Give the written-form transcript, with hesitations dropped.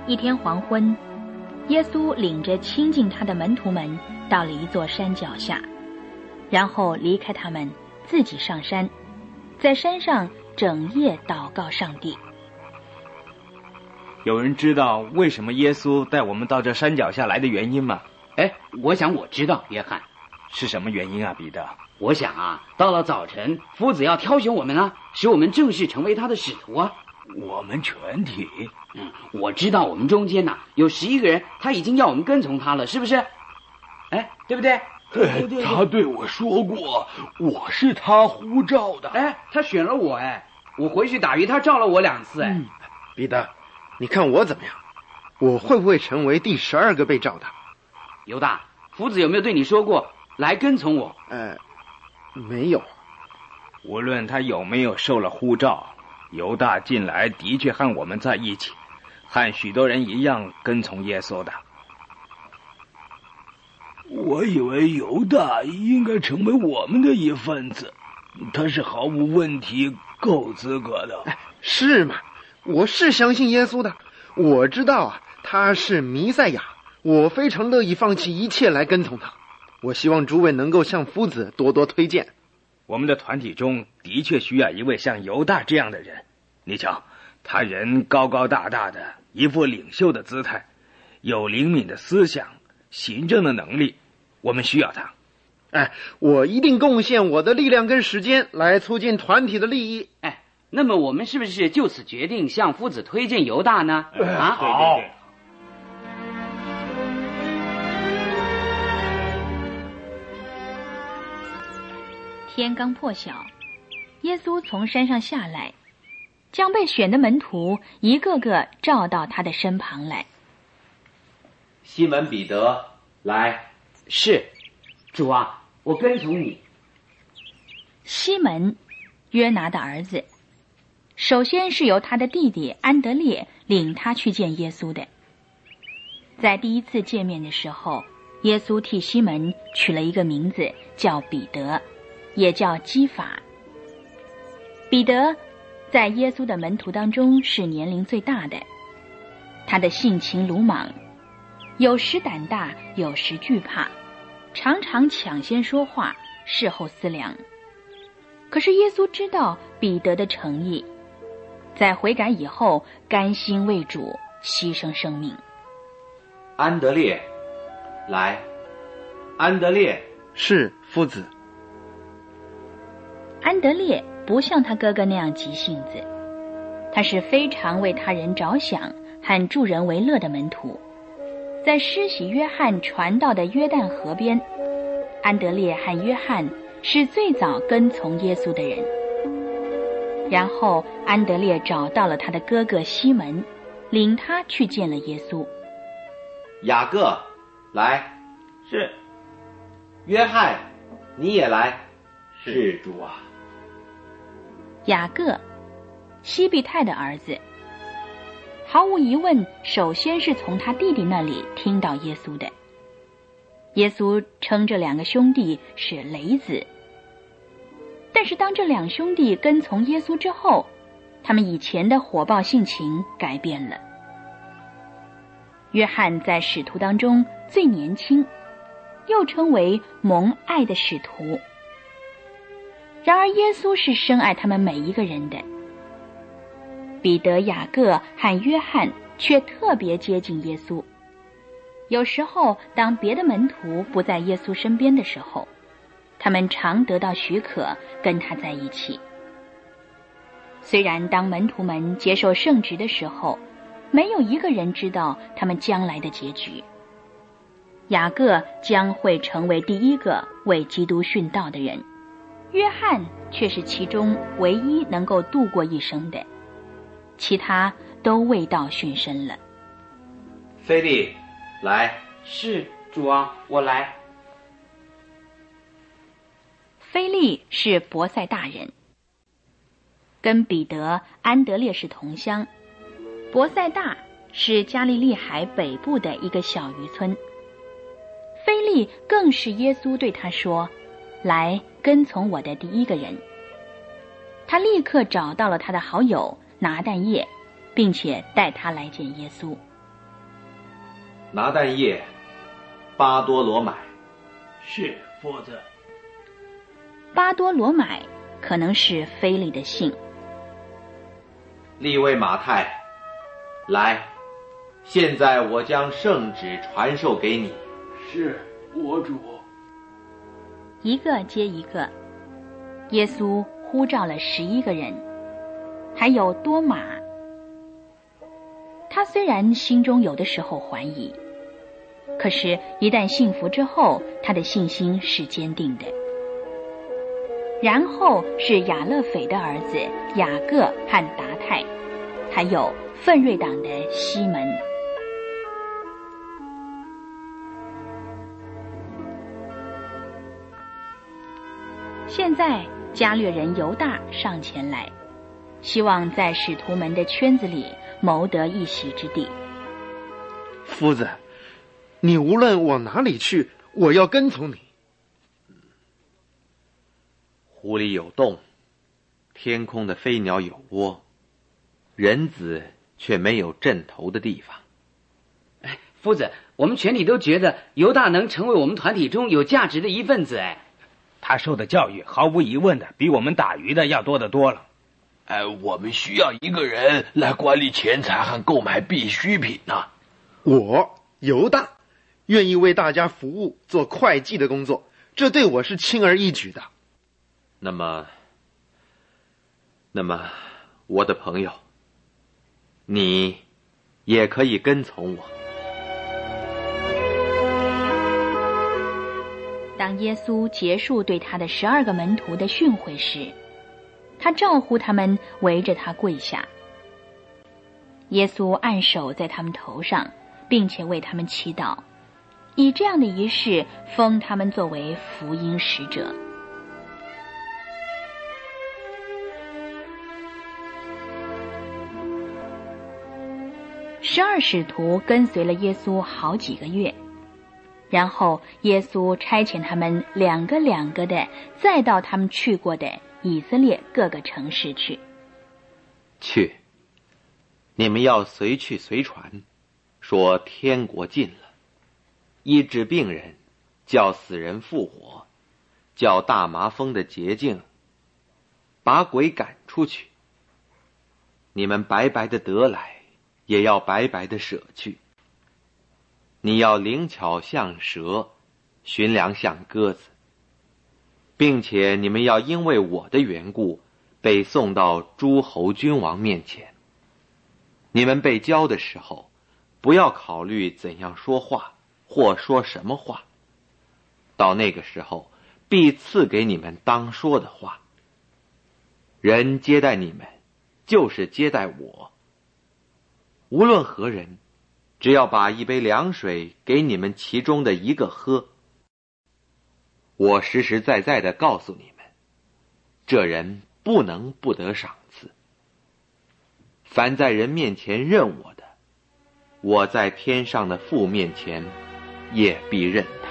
一天黄昏，耶稣领着亲近他的门徒们到了一座山脚下，然后离开他们，自己上山，在山上整夜祷告上帝。 有人知道为什么耶稣带我们到这山脚下来的原因吗？ 我想我知道，约翰。 是什么原因啊，彼得？ 我想啊，到了早晨，夫子要挑选我们啊，使我们正式成为他的使徒啊。 我们全体？ 我知道我们中间有11个人，他已经要我们跟从他了，是不是？对不对？ 对，他对我说过，我是他呼召的。 他选了我，我回去打鱼，他召了我2次。 彼得，你看我怎么样？我会不会成为第12个被召的？ 犹大，夫子有没有对你说过来跟从我？ 没有。 无论他有没有受了呼召，犹大近来的确和我们在一起，和许多人一样跟从耶稣的。 我以为犹大应该成为我们的一份子，他是毫无问题、够资格的。 是吗？我是相信耶稣的，我知道他是弥赛亚，我非常乐意放弃一切来跟从他。我希望诸位能够向夫子多多推荐。 我们的团体中的确需要一位像犹大这样的人。你瞧，他人高高大大的，一副领袖的姿态，有灵敏的思想，行政的能力，我们需要他。 我一定贡献我的力量跟时间来促进团体的利益。 那么我们是不是就此决定向夫子推荐犹大呢？ 好。对。 天刚破晓，耶稣从山上下来，将被选的门徒一个个召到他的身旁来。 西门彼得，来。 是，主啊，我跟从你。 西门，约拿的儿子，首先是由他的弟弟安德烈领他去见耶稣的。在第一次见面的时候，耶稣替西门取了一个名字，叫彼得，也叫基法。彼得在耶稣的门徒当中是年龄最大的，他的性情鲁莽，有时胆大，有时惧怕，常常抢先说话，事后思量。可是耶稣知道彼得的诚意，在悔改以后，甘心为主牺牲生命。 安德烈，来。安德烈。 是，夫子。 安德烈不像他哥哥那样急性子，他是非常为他人着想和助人为乐的门徒。在施洗约翰传道的约旦河边，安德烈和约翰是最早跟从耶稣的人。然后安德烈找到了他的哥哥西门，领他去见了耶稣。 雅各，来。 是。 约翰，你也来。 是，主啊。 雅各，西庇太的儿子，毫无疑问，首先是从他弟弟那里听到耶稣的。耶稣称这2个兄弟是雷子。但是当这2兄弟跟从耶稣之后，他们以前的火爆性情改变了。约翰在使徒当中最年轻，又称为蒙爱的使徒。然而耶稣是深爱他们每一个人的。彼得、雅各和约翰却特别接近耶稣。有时候当别的门徒不在耶稣身边的时候，他们常得到许可跟他在一起。虽然当门徒们接受圣职的时候，没有一个人知道他们将来的结局。雅各将会成为第一个为基督殉道的人，约翰却是其中唯一能够度过一生的，其他都未到殉身了。 腓力，来。 是，主啊，我来。 腓力是伯赛大人，跟彼得、安德烈是同乡。伯赛大是加利利海北部的一个小渔村。腓力更是耶稣对他说，来跟从我的第一个人。他立刻找到了他的好友拿但业，并且带他来见耶稣。 拿但业、巴多罗买。 是，夫子。 巴多罗买可能是腓利的姓。 利未马太，来，现在我将圣旨传授给你。 是，我主。 一个接一个，耶稣呼召了11个人，还有多马。他虽然心中有的时候怀疑，可是一旦信服之后，他的信心是坚定的。然后是亚勒斐的儿子雅各和达太，还有奋锐党的西门。现在加略人犹大上前来，希望在使徒们的圈子里谋得一席之地。 夫子，你无论往哪里去，我要跟从你。 湖里有洞，天空的飞鸟有窝，人子却没有枕头的地方。 夫子，我们全体都觉得犹大能成为我们团体中有价值的一份子。 他受的教育毫无疑问的比我们打鱼的要多得多了。 我们需要一个人来管理钱财和购买必需品呢。 我犹大愿意为大家服务，做会计的工作，这对我是轻而易举的。 那么，我的朋友，你也可以跟从我。 当耶稣结束对他的12个门徒的训诲时，他招呼他们围着他跪下。耶稣按手在他们头上，并且为他们祈祷，以这样的仪式封他们作为福音使者。12使徒跟随了耶稣好几个月，然后耶稣差遣他们两个的再到他们去过的以色列各个城市去。 去，你们要随去随传，说天国近了，医治病人，叫死人复活，叫大麻风的洁净，把鬼赶出去。你们白白的得来，也要白白的舍去。你要灵巧像蛇，驯良像鸽子，并且你们要因为我的缘故被送到诸侯君王面前。你们被教的时候，不要考虑怎样说话或说什么话，到那个时候必赐给你们当说的话。人接待你们，就是接待我。无论何人，只要把一杯凉水给你们其中的一个喝，我实实在在地告诉你们，这人不能不得赏赐。凡在人面前认我的，我在天上的父面前也必认他。